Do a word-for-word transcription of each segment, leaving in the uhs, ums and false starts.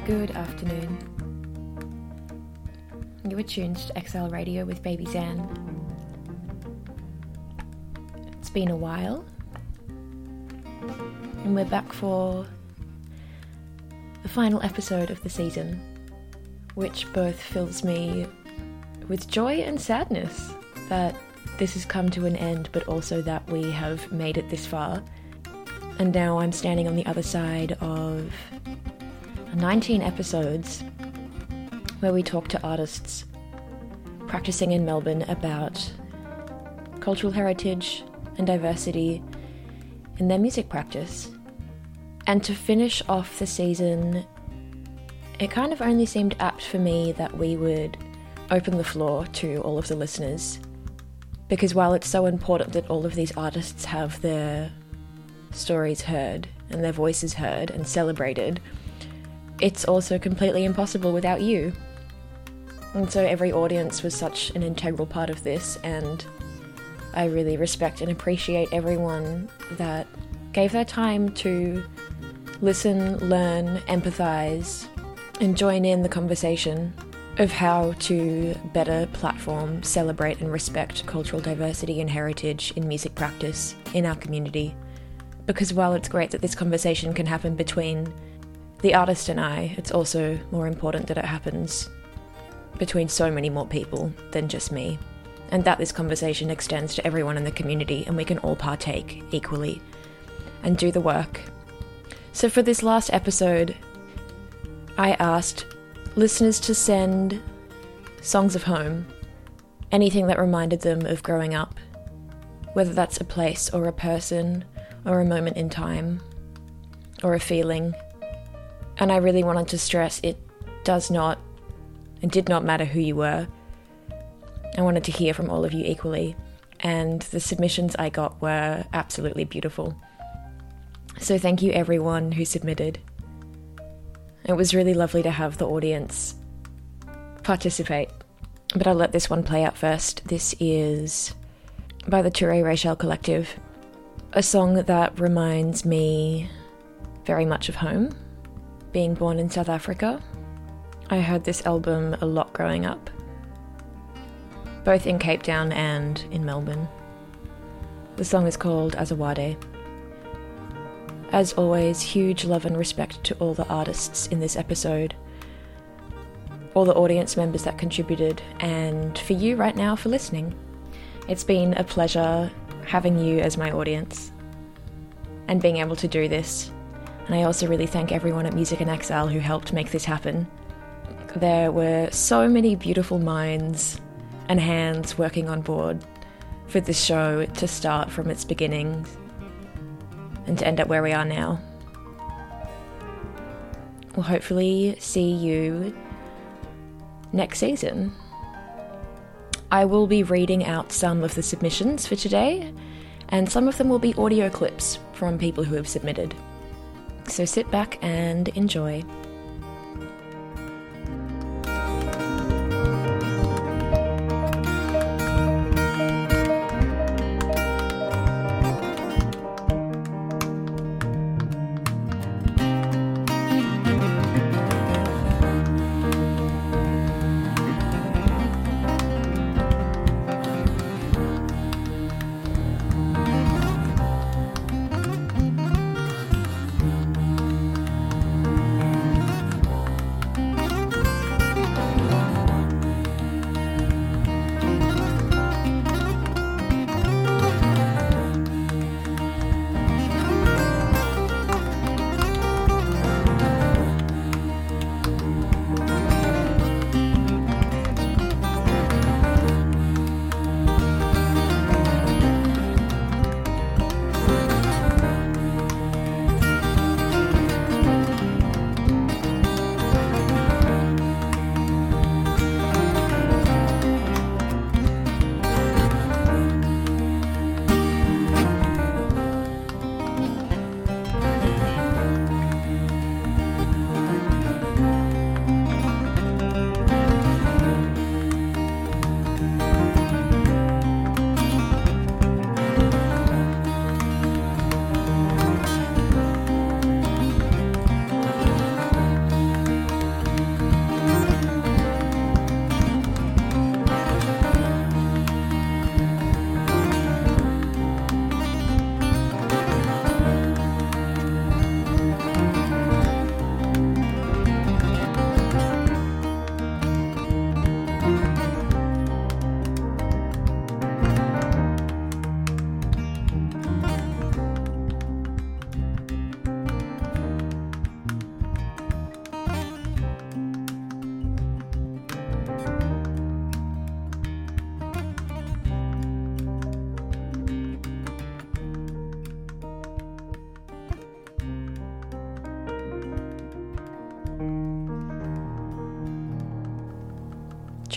Good afternoon. You are tuned to X L Radio with Baby Zan. It's been a while, and we're back for the final episode of the season, which both fills me with joy and sadness that this has come to an end, but also that we have made it this far. And now I'm standing on the other side of nineteen episodes where we talk to artists practicing in Melbourne about cultural heritage and diversity in their music practice. And to finish off the season, it kind of only seemed apt for me that we would open the floor to all of the listeners, because while it's so important that all of these artists have their stories heard and their voices heard and celebrated, it's also completely impossible without you. And so every audience was such an integral part of this, and I really respect and appreciate everyone that gave their time to listen, learn, empathise, and join in the conversation of how to better platform, celebrate and respect cultural diversity and heritage in music practice in our community. Because while it's great that this conversation can happen between the artist and I, it's also more important that it happens between so many more people than just me, and that this conversation extends to everyone in the community and we can all partake equally and do the work. So for this last episode, I asked listeners to send songs of home, anything that reminded them of growing up, whether that's a place or a person or a moment in time or a feeling. And I really wanted to stress it does not and did not matter who you were. I wanted to hear from all of you equally, and the submissions I got were absolutely beautiful. So thank you everyone who submitted. It was really lovely to have the audience participate, but I'll let this one play out first. This is by the Touré Rachel Collective, a song that reminds me very much of home. Being born in South Africa, I heard this album a lot growing up, both in Cape Town and in Melbourne. The song is called Azawade. As always, huge love and respect to all the artists in this episode, all the audience members that contributed, and for you right now for listening. It's been a pleasure having you as my audience and being able to do this. And I also really thank everyone at Music in X L who helped make this happen. There were so many beautiful minds and hands working on board for this show to start from its beginnings and to end up where we are now. We'll hopefully see you next season. I will be reading out some of the submissions for today, and some of them will be audio clips from people who have submitted. So sit back and enjoy.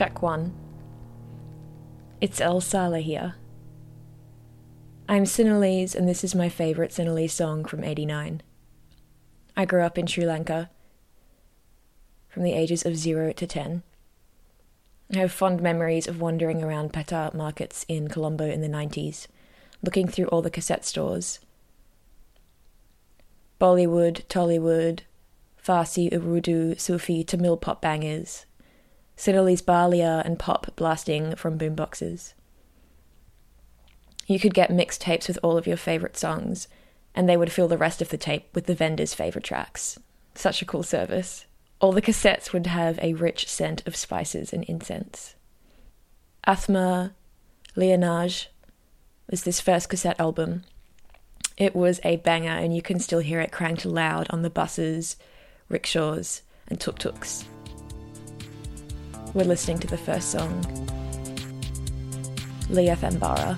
Track one. It's El Sala here. I'm Sinhalese and this is my favourite Sinhalese song from eighty-nine. I grew up in Sri Lanka from the ages of zero to ten. I have fond memories of wandering around Pata markets in Colombo in the nineties, looking through all the cassette stores. Bollywood, Tollywood, Farsi, Urdu, Sufi, Tamil pop bangers, Sinhalese Balia and pop blasting from boomboxes. You could get mixed tapes with all of your favourite songs, and they would fill the rest of the tape with the vendor's favourite tracks. Such a cool service. All the cassettes would have a rich scent of spices and incense. Athma Leonage was this first cassette album. It was a banger, and you can still hear it cranked loud on the buses, rickshaws, and tuk-tuks. We're listening to the first song, Leah Thambara.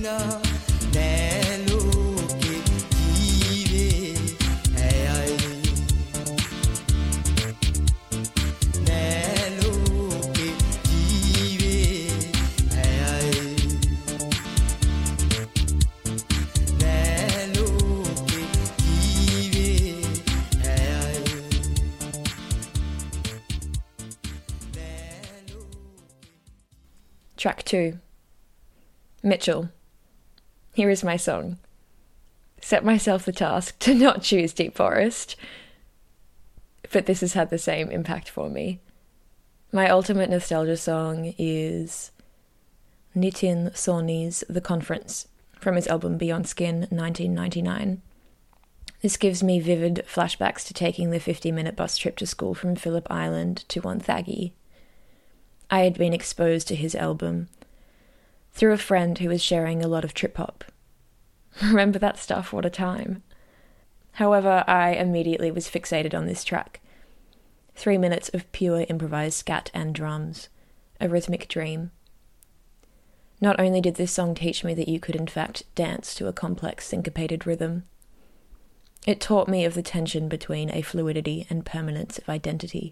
Track two. Mitchell. Here is my song. Set myself the task to not choose Deep Forest, but this has had the same impact for me. My ultimate nostalgia song is Nitin Sawhney's The Conference from his album Beyond Skin nineteen ninety-nine. This gives me vivid flashbacks to taking the fifty-minute bus trip to school from Phillip Island to Wonthaggi. I had been exposed to his album through a friend who was sharing a lot of trip-hop. Remember that stuff? What a time. However, I immediately was fixated on this track. Three minutes of pure improvised scat and drums. A rhythmic dream. Not only did this song teach me that you could in fact dance to a complex syncopated rhythm, it taught me of the tension between a fluidity and permanence of identity.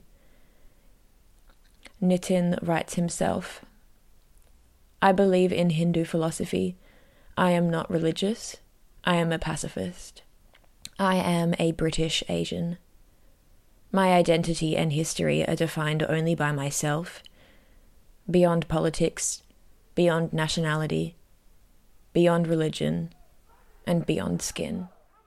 Nitin writes himself, I believe in Hindu philosophy. I am not religious. I am a pacifist. I am a British Asian. My identity and history are defined only by myself, beyond politics, beyond nationality, beyond religion, and beyond skin.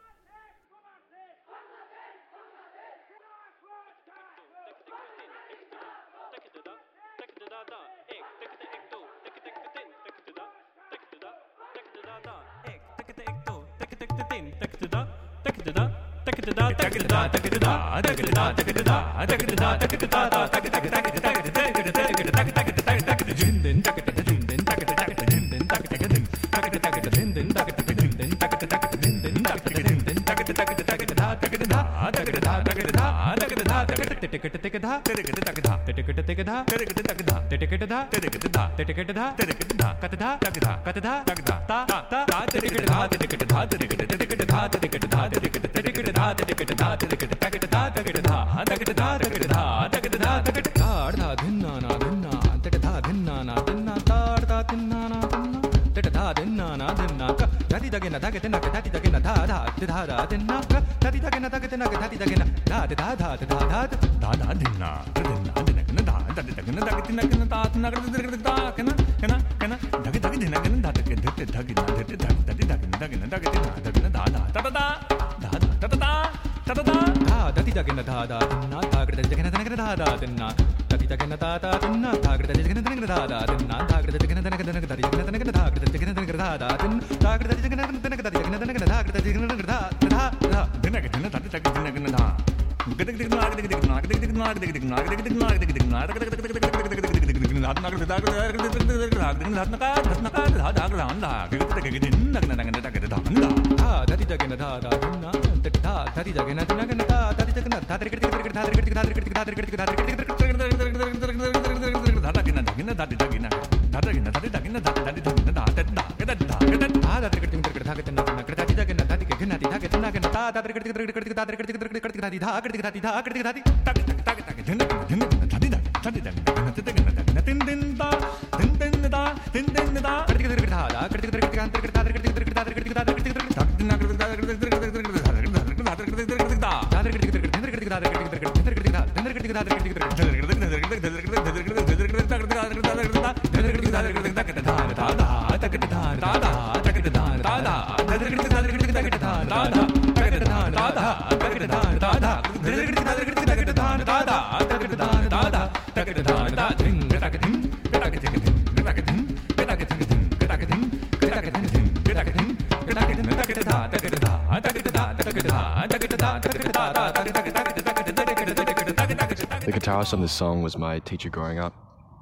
The guitarist on this song was my teacher growing up.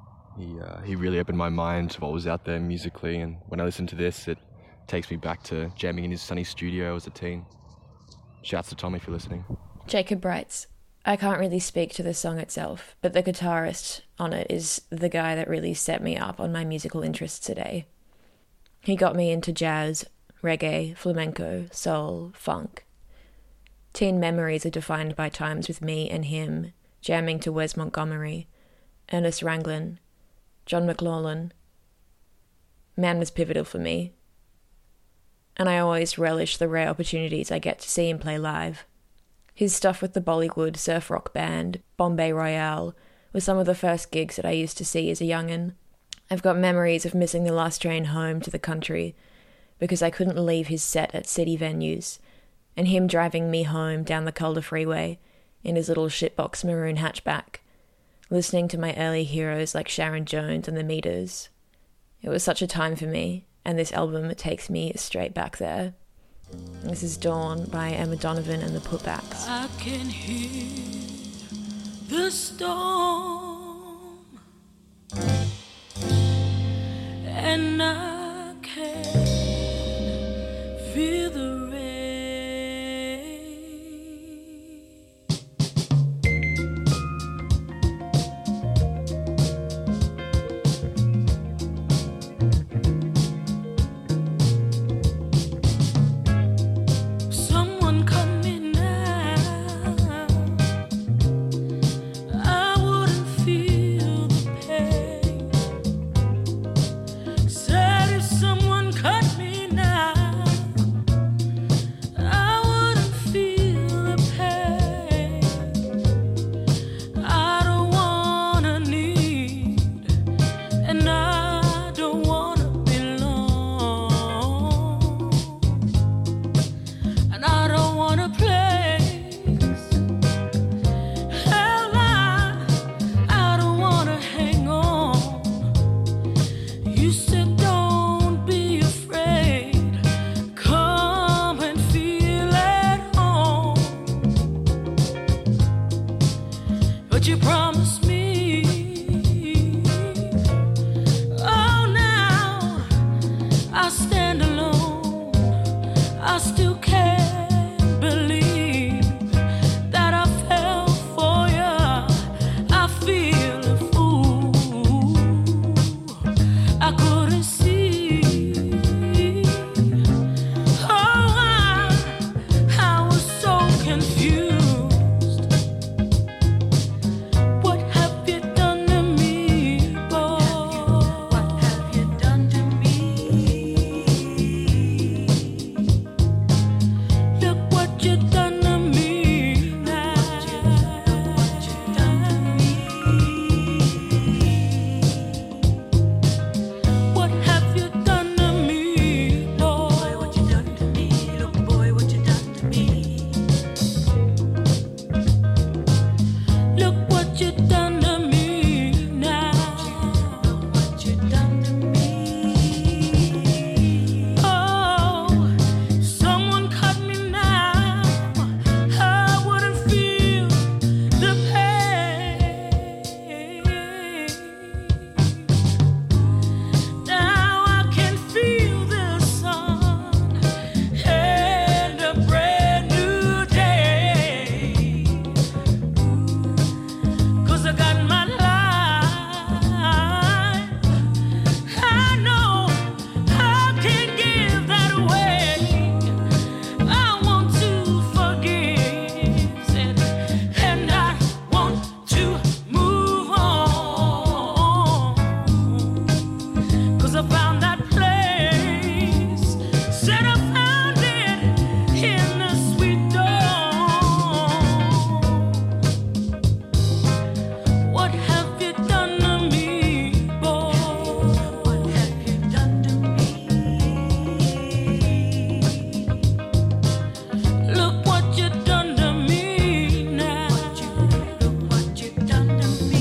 He uh, he really opened my mind to what was out there musically, and when I listen to this, it takes me back to jamming in his sunny studio as a teen. Shouts to Tom if you're listening. Jacob writes, I can't really speak to the song itself, but the guitarist on it is the guy that really set me up on my musical interests today. He got me into jazz, reggae, flamenco, soul, funk. Teen memories are defined by times with me and him jamming to Wes Montgomery, Ernest Ranglin, John McLaughlin. Man was pivotal for me, and I always relish the rare opportunities I get to see him play live. His stuff with the Bollywood surf rock band, Bombay Royale, was some of the first gigs that I used to see as a young'un. I've got memories of missing the last train home to the country because I couldn't leave his set at city venues, and him driving me home down the Calder Freeway in his little shitbox maroon hatchback, listening to my early heroes like Sharon Jones and the Meters. It was such a time for me, and this album takes me straight back there. This is Dawn by Emma Donovan and the Putbacks. I can hear the storm, and I can feel the rain. Someone cut me now. I wouldn't feel the pain. Said if someone cut me now, I wouldn't feel the pain. I don't wanna need, and I don't wanna belong, and I don't wanna place. Hell, I, I don't wanna hang on. You said don't be afraid, come and feel at home. But you promised me, oh now I stand alone. I still can't believe that I fell for ya. I feel a fool. I couldn't see. Oh, I, I was so confused. What have you done to me, boy? What have you done to me? Look what you done to me now. What you done to me? What have you done to me, boy? What you done to me? Look, boy, what you done to me? Look what you done to me now. What you done to me? Oh, someone cut me now. I wouldn't feel the pain. Now I can feel the sun and a brand new day. 'Cause I got my life. I know I can give that away. I want to forgive, said, and I want to move on. 'Cause I found that place, said I found it in the sweet dawn. What have you done to me, boy? What have you done to me? Look what you done to me now. Look what you done to me.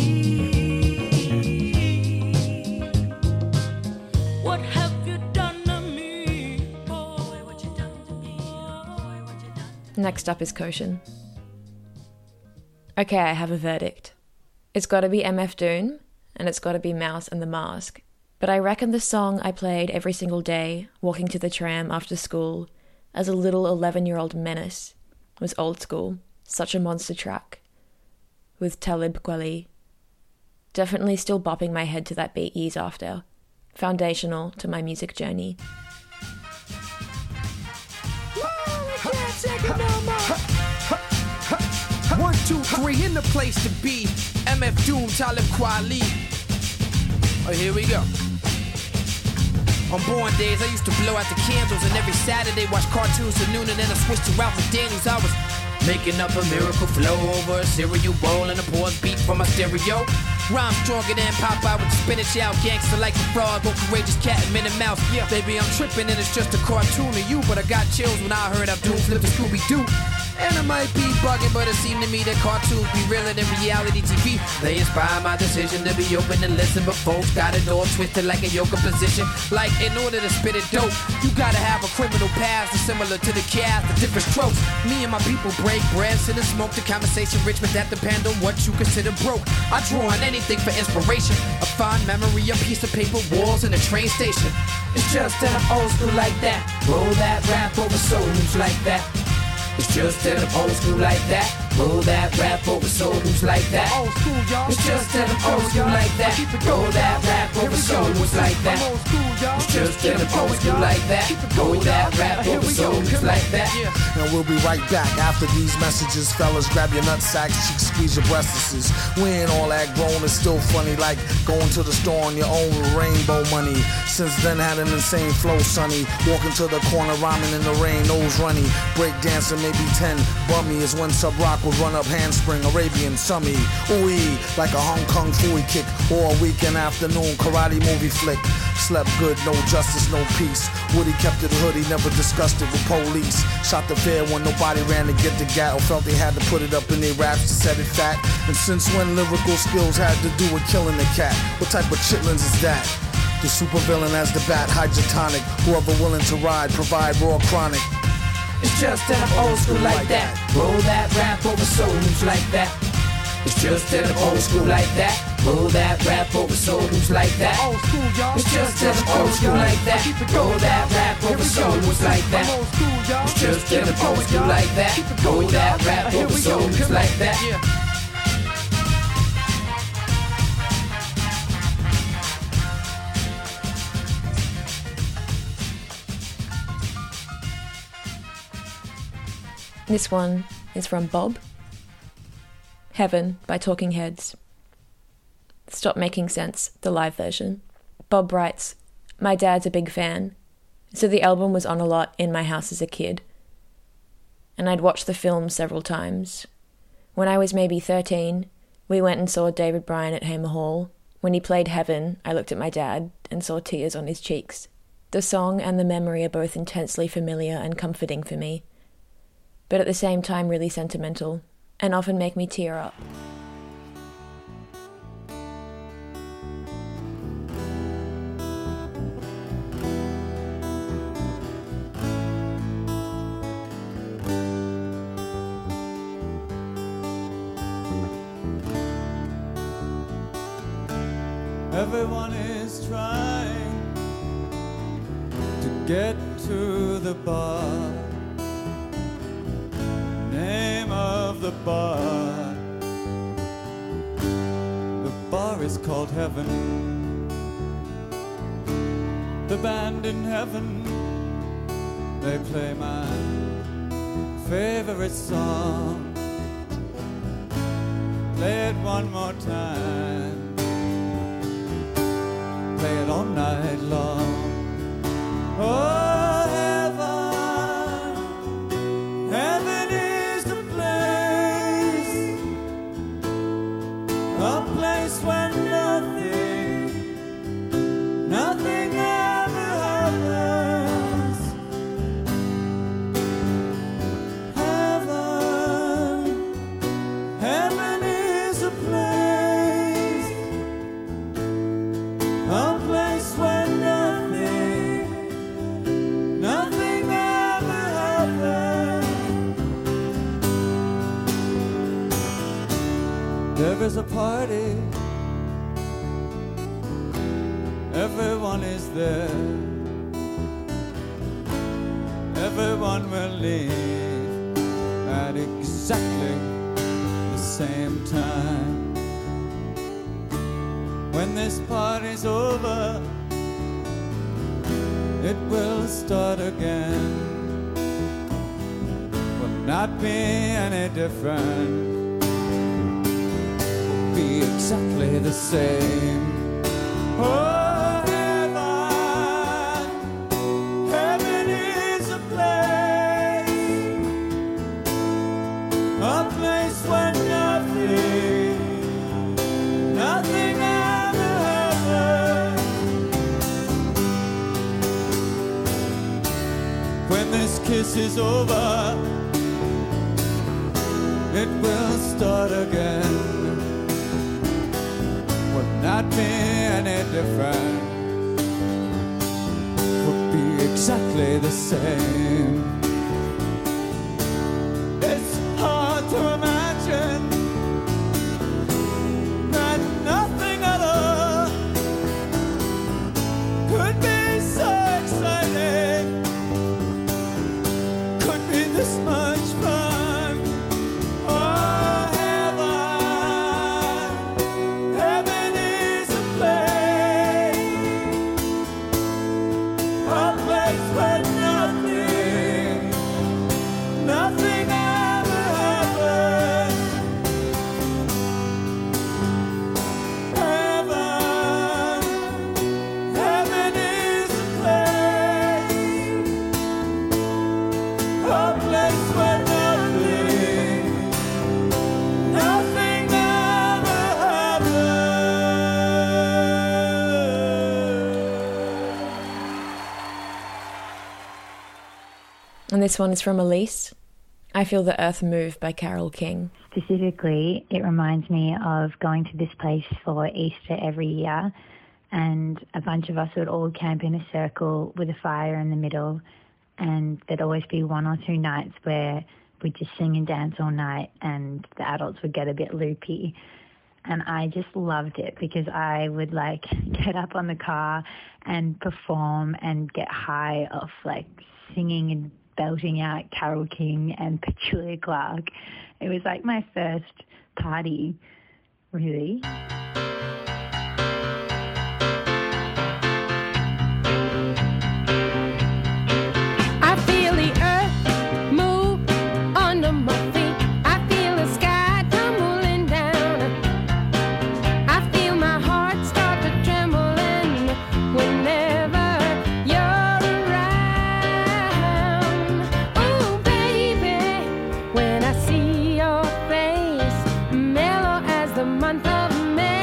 What have you done to me, boy? What you done to me? Boy, what you done to me? Next up is Koshin. Okay, I have a verdict. It's gotta be M F Doom, and it's gotta be Mouse and the Mask. But I reckon the song I played every single day, walking to the tram after school, as a little eleven-year-old menace, was Old School, such a monster track, with Talib Kweli. Definitely still bopping my head to that beat years after. foundational to my music journey. One, two, three, in the place to be. M F Doom, Talib Kweli. Oh, here we go. On born days, I used to blow out the candles, and every Saturday watch cartoons till noon, and then I switched to Ralph McDaniels. I was making up a miracle flow over a cereal bowl and a pause beat from my stereo. Rhyme stronger than Popeye with the spinach out. Gangster like the frog, go courageous cat and Minnie Mouse. Yeah, baby, I'm tripping and it's just a cartoon of you, but I got chills when I heard Abdul flip the Scooby-Doo. And I might be bugging, but it seemed to me that cartoons be realer than reality T V. They inspire my decision to be open and listen, but folks got it all twisted like a yoga position. Like, in order to spit it dope, you gotta have a criminal past that's similar to the cast, the different strokes. Me and my people break bread, sit and smoke the conversation rich, but that depend on what you consider broke. I draw on anything for inspiration, a fond memory, a piece of paper, walls, and a train station. It's just that I'm old school like that. Roll that rap over souls like that. It's just that I'm old school like that. Roll that rap over souls like that. Old school, y'all. It's just that I'm old school like that. Roll that rap over souls like that. It's just that I'm old school like that. Roll that rap over souls like that. And we'll be right back after these messages. Fellas, grab your nutsacks, cheeks, squeeze your breastises. We ain't all that grown, it's still funny, like going to the store on your own with rainbow money. Since then had an insane flow, sonny. Walking to the corner, rhyming in the rain, nose runny. Break dancing, maybe ten. Bummy is when Sub Rock would run up handspring, Arabian summy. Ooh-ee, like a Hong Kong Fooey kick. Or a weekend afternoon karate movie flick. Slept good, no justice, no peace. Woody kept it hood, he never discussed it with police. Shot the fair when nobody ran to get the gat, or felt they had to put it up in their raps to set it fat. And since when lyrical skills had to do with killing the cat? What type of chitlins is that? The supervillain as the bat, hydrotonic. Whoever willing to ride, provide raw chronic. It's just that I'm old school like that. Roll that rap over souls like that. It's just that I'm old school like that. Roll that rap over souls like that. Old school, y'all. It's just that I'm old school like that. Roll that rap over souls like that. It's just that I'm old school like that. Roll that rap over souls like that. This one is from Bob. Heaven by Talking Heads. Stop Making Sense, the live version. Bob writes, my dad's a big fan, so the album was on a lot in my house as a kid. And I'd watched the film several times. When I was maybe thirteen, we went and saw David Bryan at Hamer Hall. When he played Heaven, I looked at my dad and saw tears on his cheeks. The song and the memory are both intensely familiar and comforting for me, but at the same time really sentimental, and often make me tear up. Everyone is trying to get to the bar. Name of the bar. The bar is called Heaven. The band in heaven, they play my favorite song. Play it one more time. Play it all night long. Oh, heaven, heaven is the place, a place where nothing, nothing ever happens. Heaven, heaven is a place, a place where nothing, nothing ever happens. There is a party, everyone is there, everyone will leave at exactly the same time. When this party's over, it will start again. Will not be any different, will be exactly the same. Oh, heaven, heaven is a place, a place where nothing, nothing ever happens. When this kiss is over, it will start again. Will not be any different, will be exactly the same. It's hard to imagine that nothing other could be so exciting, could be this much fun. Oh, heaven, heaven is a place, a place where nothing, nothing ever happens. Heaven, heaven is a place, a place where nothing, nothing ever happens. And this one is from Elise. I Feel the Earth Move by Carole King. Specifically, it reminds me of going to this place for Easter every year, and a bunch of us would all camp in a circle with a fire in the middle, and there'd always be one or two nights where we'd just sing and dance all night, and the adults would get a bit loopy. And I just loved it because I would like get up on the car and perform and get high off like singing and belting out Carole King and Petula Clark. It was like my first party, really. I feel the earth move under my feet. I feel the sky tumbling down. I feel my heart start to trembling whenever you're around. Oh, baby, when I see your face, mellow as the month of May.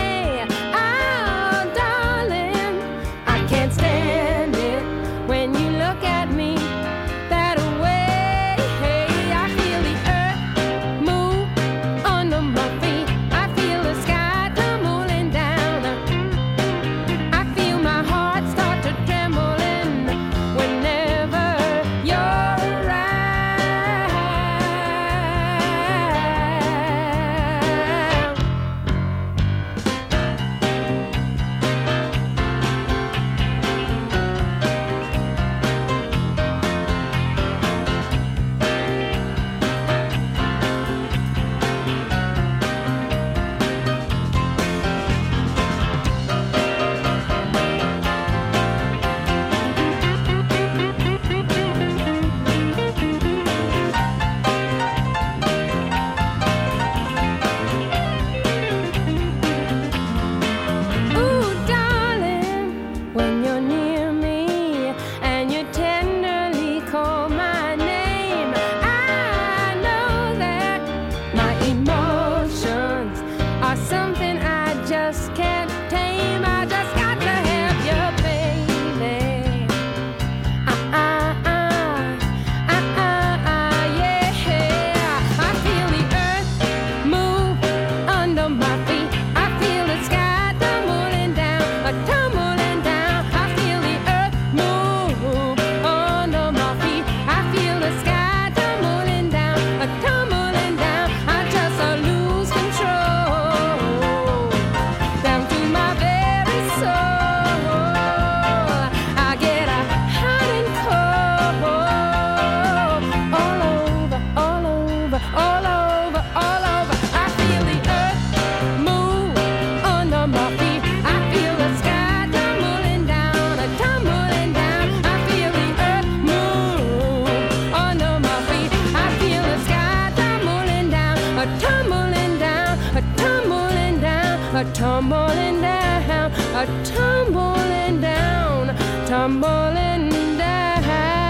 are tumbling down, tumbling down.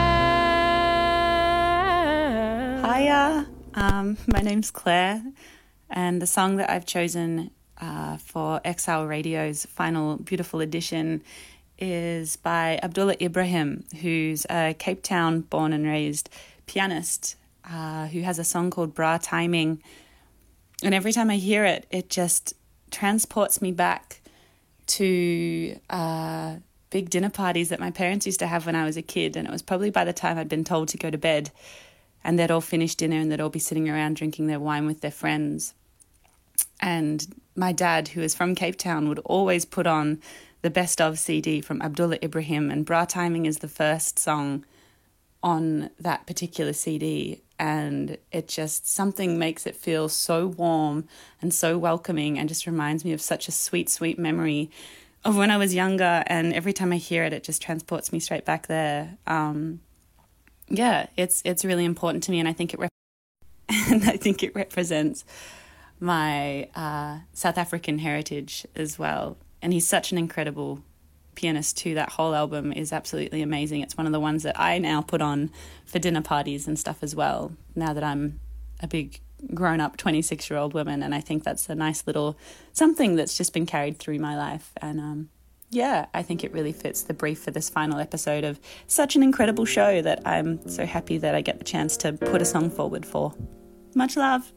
Hiya, um, my name's Claire, and the song that I've chosen uh, for Exile Radio's final beautiful edition is by Abdullah Ibrahim, who's a Cape Town born and raised pianist uh, who has a song called Bra Timing. And every time I hear it, it just transports me back to uh, big dinner parties that my parents used to have when I was a kid. And it was probably by the time I'd been told to go to bed, and they'd all finish dinner and they'd all be sitting around drinking their wine with their friends. And my dad, who is from Cape Town, would always put on the best of C D from Abdullah Ibrahim, and Bra Timing is the first song on that particular C D, and it just, something makes it feel so warm and so welcoming, and just reminds me of such a sweet, sweet memory of when I was younger, and every time I hear it, it just transports me straight back there. Um, yeah, it's it's really important to me, and I think it rep- and I think it represents my uh, South African heritage as well. And he's such an incredible pianist too. That whole album is absolutely amazing. It's one of the ones that I now put on for dinner parties and stuff as well, now that I'm a big grown-up twenty-six-year-old woman. And I think that's a nice little something that's just been carried through my life. And um, yeah, I think it really fits the brief for this final episode of such an incredible show that I'm so happy that I get the chance to put a song forward for. Much love.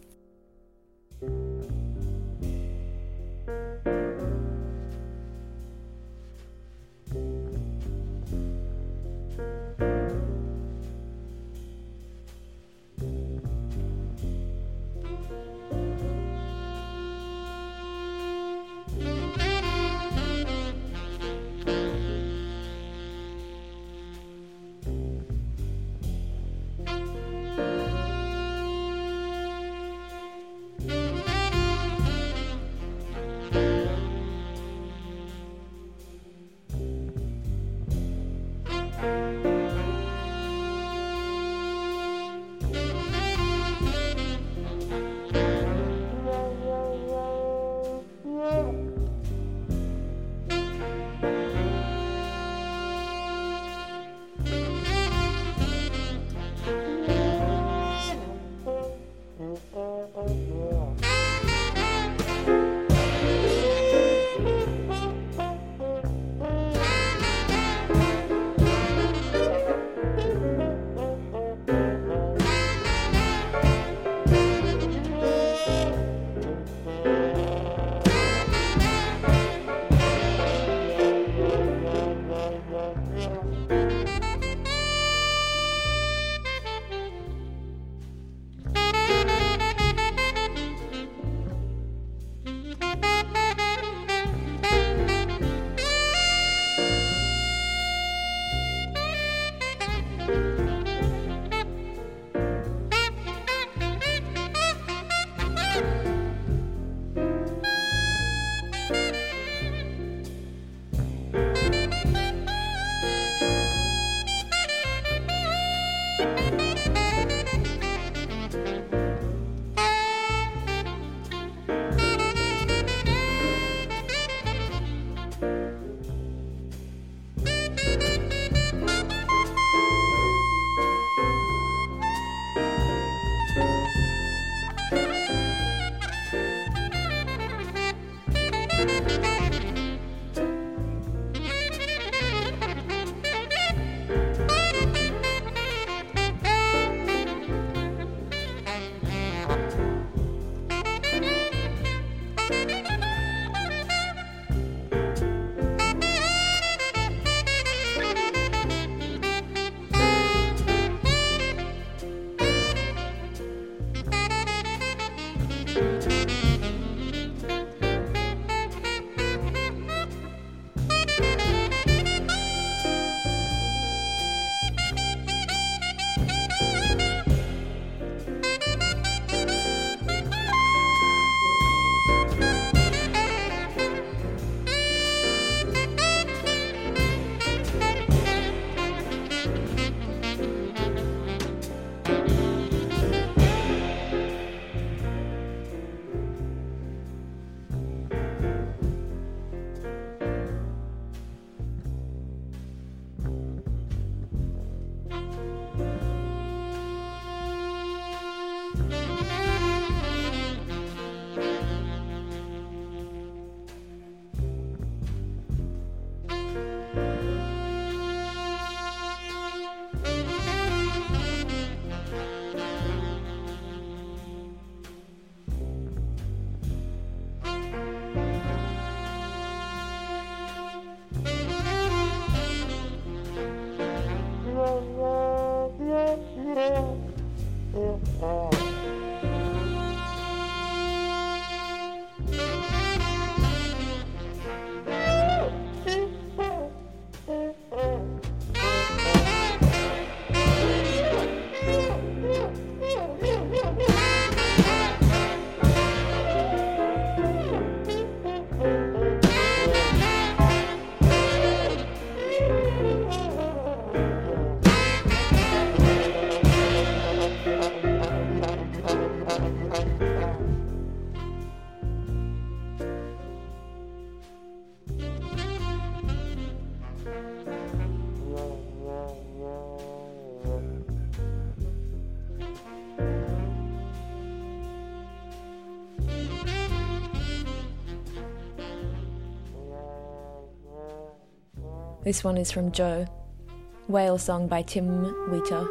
This one is from Joe, Whale Song by Tim Wheater.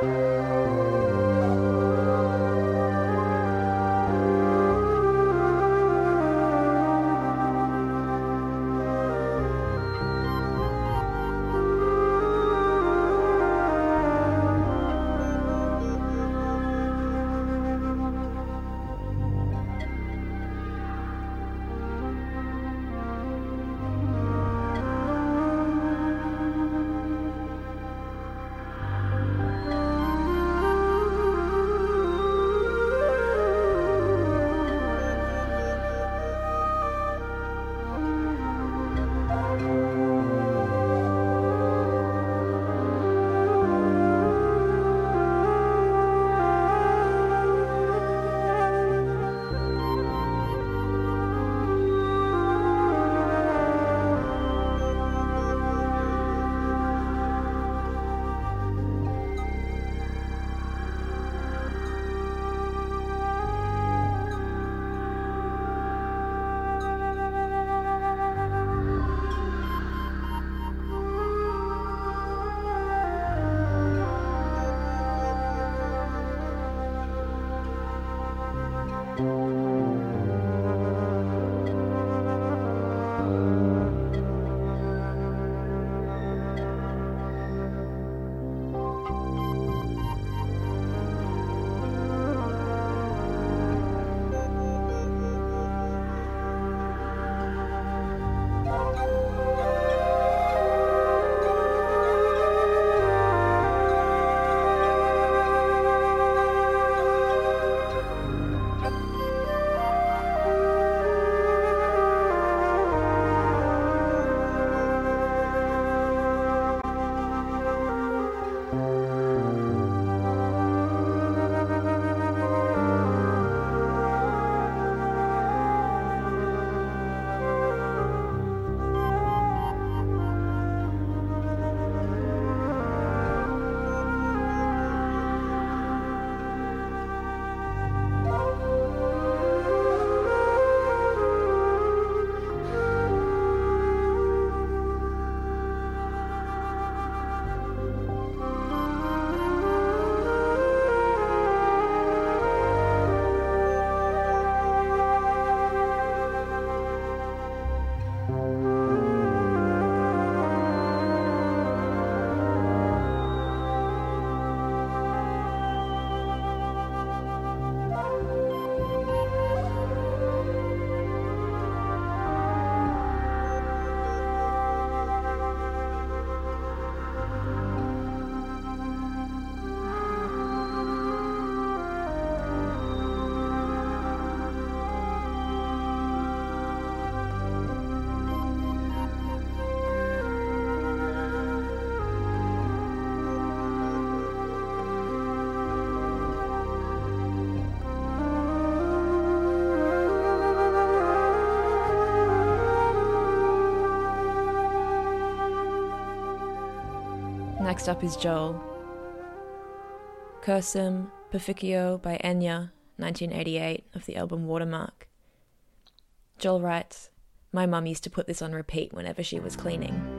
Next up is Joel. Cursum Perficio by Enya, nineteen eighty-eight, of the album Watermark. Joel writes, "My mum used to put this on repeat whenever she was cleaning.